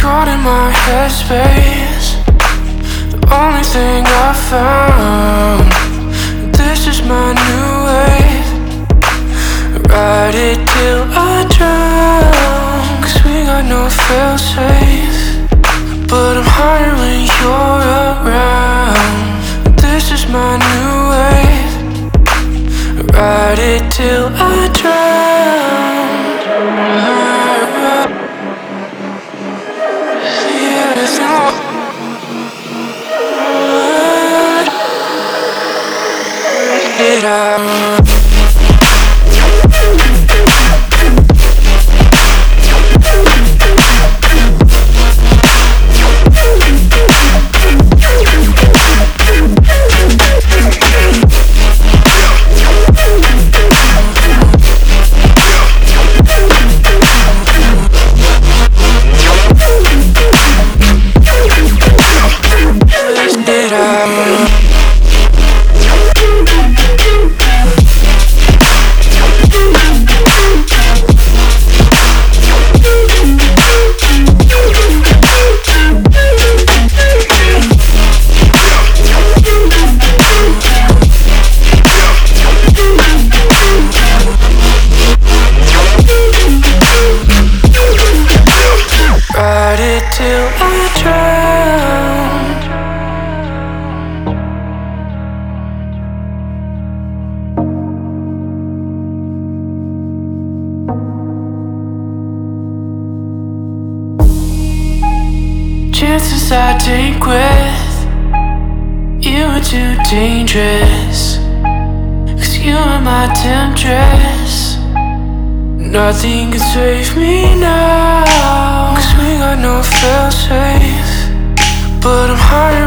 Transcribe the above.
caught in my headspace. The only thing I found, this is my new wave. Ride it till I drown, 'cause we got no fail-safe. But I'm higher when you're around. This is my new wave. Ride it till I drown. It out. Till I drown. Chances I take with you are too dangerous, 'cause you are my temptress. Nothing can save me now, 'cause we got no fail-safe. But I'm higher